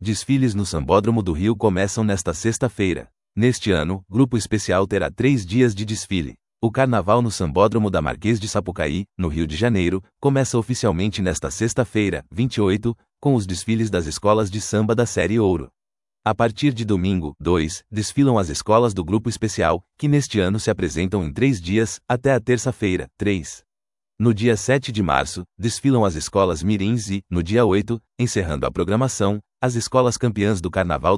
Desfiles no Sambódromo do Rio começam nesta sexta-feira. Neste ano, Grupo Especial terá 3 dias de desfile. O Carnaval no Sambódromo da Marquês de Sapucaí, no Rio de Janeiro, começa oficialmente nesta sexta-feira, 28, com os desfiles das escolas de samba da Série Ouro. A partir de domingo, 2, desfilam as escolas do Grupo Especial, que neste ano se apresentam em 3 dias, até a terça-feira, 3. No dia 7 de março, desfilam as escolas mirins e, no dia 8, encerrando a programação, as escolas campeãs do Carnaval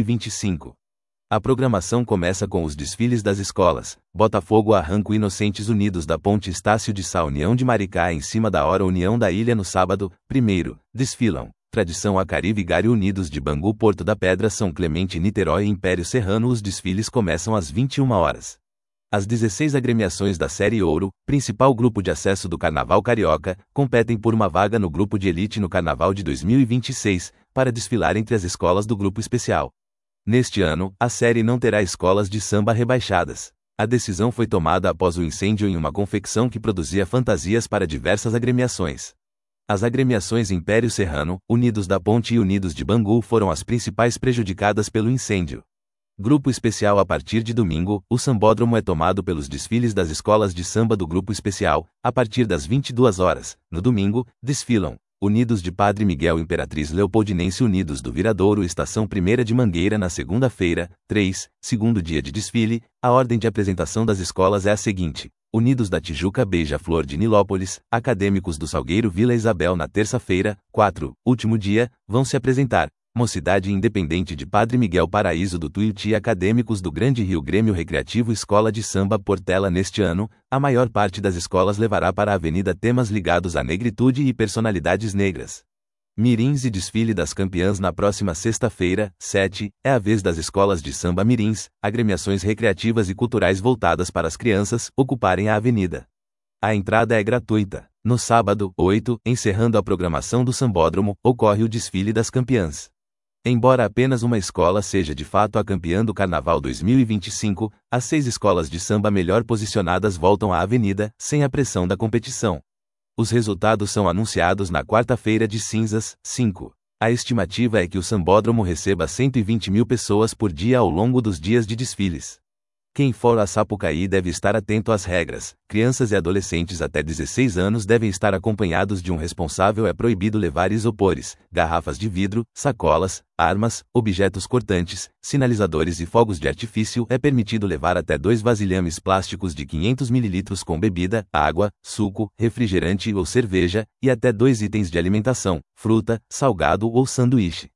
2025. A programação começa com os desfiles das escolas. Botafogo arranca o Inocentes Unidos da Ponte Estácio de Sá União de Maricá em cima da hora União da Ilha no sábado, 1º, desfilam. Tradição Acari Vigário Unidos de Bangu Porto da Pedra São Clemente Niterói e Império Serrano. Os desfiles começam às 21 horas. As 16 agremiações da Série Ouro, principal grupo de acesso do Carnaval Carioca, competem por uma vaga no grupo de elite no Carnaval de 2026, para desfilar entre as escolas do Grupo Especial. Neste ano, a série não terá escolas de samba rebaixadas. A decisão foi tomada após o incêndio em uma confecção que produzia fantasias para diversas agremiações. As agremiações Império Serrano, Unidos da Ponte e Unidos de Bangu foram as principais prejudicadas pelo incêndio. Grupo Especial. A partir de domingo, o Sambódromo é tomado pelos desfiles das escolas de samba do Grupo Especial, a partir das 22 horas. No domingo, desfilam Unidos de Padre Miguel Imperatriz Leopoldinense, Unidos do Viradouro Estação 1ª de Mangueira. Na segunda-feira, 3, segundo dia de desfile, a ordem de apresentação das escolas é a seguinte: Unidos da Tijuca Beija-Flor de Nilópolis, Acadêmicos do Salgueiro Vila Isabel. Na terça-feira, 4, último dia, vão se apresentar Mocidade Independente de Padre Miguel Paraíso do Tuiuti e Acadêmicos do Grande Rio Grêmio Recreativo Escola de Samba Portela. Neste ano, a maior parte das escolas levará para a avenida temas ligados à negritude e personalidades negras. Mirins e desfile das campeãs. Na próxima sexta-feira, 7, é a vez das escolas de samba mirins, agremiações recreativas e culturais voltadas para as crianças, ocuparem a avenida. A entrada é gratuita. No sábado, 8, encerrando a programação do Sambódromo, ocorre o desfile das campeãs. Embora apenas uma escola seja de fato a campeã do Carnaval 2025, as 6 escolas de samba melhor posicionadas voltam à avenida, sem a pressão da competição. Os resultados são anunciados na quarta-feira de cinzas, 5. A estimativa é que o Sambódromo receba 120 mil pessoas por dia ao longo dos dias de desfiles. Quem for a Sapucaí deve estar atento às regras. Crianças e adolescentes até 16 anos devem estar acompanhados de um responsável. É proibido levar isopores, garrafas de vidro, sacolas, armas, objetos cortantes, sinalizadores e fogos de artifício. É permitido levar até 2 vasilhames plásticos de 500 ml com bebida, água, suco, refrigerante ou cerveja, e até 2 itens de alimentação, fruta, salgado ou sanduíche.